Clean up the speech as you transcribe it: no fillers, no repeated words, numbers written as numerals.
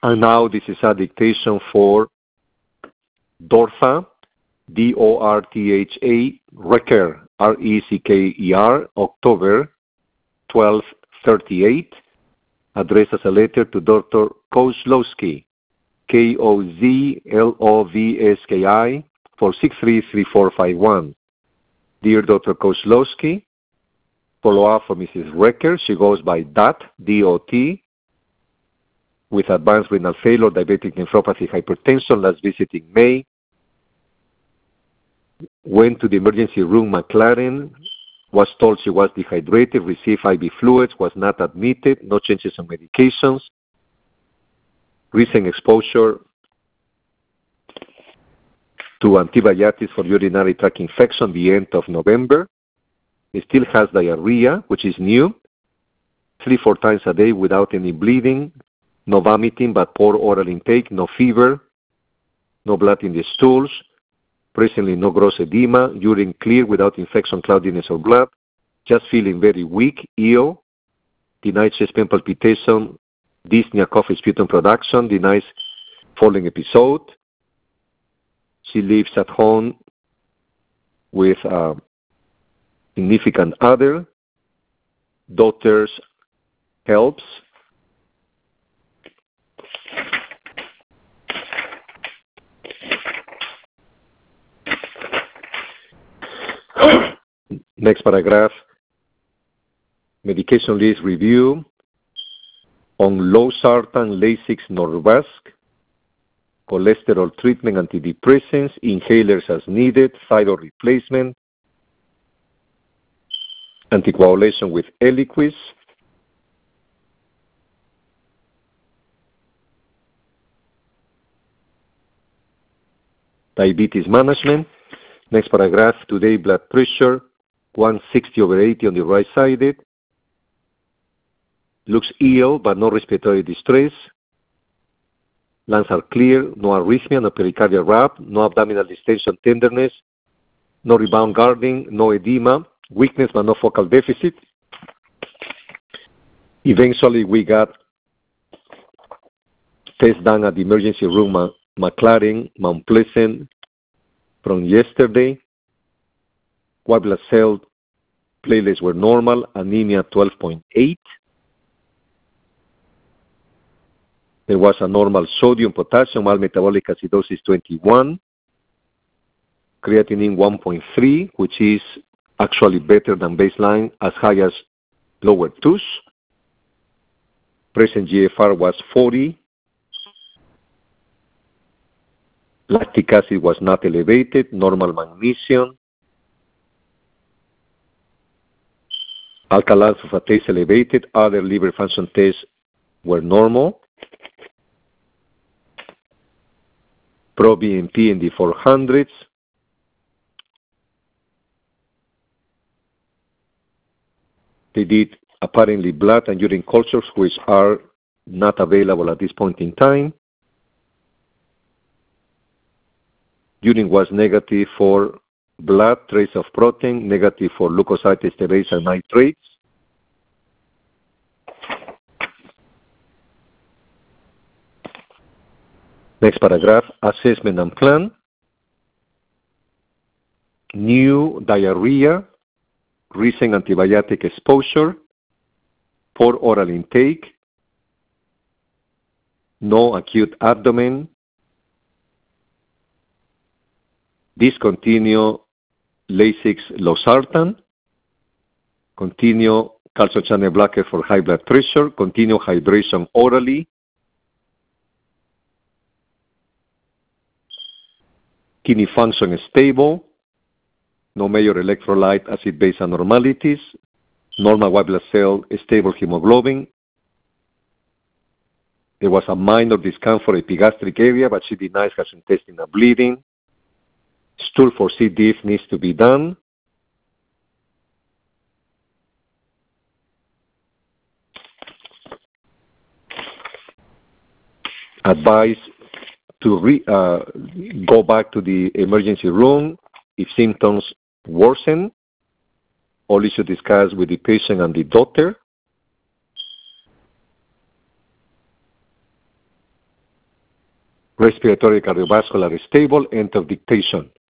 And now this is a dictation for Dortha, D-O-R-T-H-A, Recker, R-E-C-K-E-R, October 1238, addressed as a letter to Dr. Kozlowski, Kozlovski, 4633451. Dear Dr. Kozlowski, follow up for Mrs. Recker. She goes by DOT, D-O-T, with advanced renal failure, diabetic nephropathy, hypertension, last visit in May. Went to the emergency room, McLaren, was told she was dehydrated, received IV fluids, was not admitted, no changes in medications. Recent exposure to antibiotics for urinary tract infection the end of November. It still has diarrhea, which is new, 3-4 times a day without any bleeding, no vomiting but poor oral intake, no fever, no blood in the stools, presently no gross edema, urine clear without infection, cloudiness, or blood, just feeling very weak, ill, denied chest pain palpitation, dyspnea, cough, sputum production, denies falling episode. She lives at home with a significant other. Daughter's helps. Next paragraph. Medication list review on losartan, Lasix, Norvasc, cholesterol treatment, antidepressants, inhalers as needed, thyroid replacement, anticoagulation with Eliquis, diabetes management. Next paragraph, today blood pressure, 160/80 on the right-sided. Looks ill, but no respiratory distress. Lungs are clear, no arrhythmia, no pericardial rap, no abdominal distension, tenderness, no rebound guarding, no edema, weakness, but no focal deficit. Eventually, we got test done at the emergency room, McLaren, Mount Pleasant, from yesterday. White blood cell platelets were normal, anemia 12.8. There was a normal sodium, potassium, all metabolic acidosis 21, creatinine 1.3, which is actually better than baseline, as high as lower twos. Present GFR was 40. Lactic acid was not elevated, normal magnesium. Alkaline phosphatase elevated, other liver function tests were normal. Pro-BNP in the 400s. They did apparently blood and urine cultures, which are not available at this point in time. Urine was negative for blood, trace of protein, negative for leukocyte esterase and nitrates. Next paragraph, assessment and plan. New diarrhea, recent antibiotic exposure, poor oral intake, no acute abdomen, discontinue Lasix losartan, continue calcium channel blocker for high blood pressure, continue hydration orally, kidney function is stable, no major electrolyte acid-base abnormalities, normal white blood cell, stable hemoglobin. There was a minor discomfort epigastric area, but she denies gastrointestinal bleeding. Stool for C. diff needs to be done. Advice to go back to the emergency room if symptoms worsen. All you should discuss with the patient and the doctor. Respiratory cardiovascular is stable, end of dictation.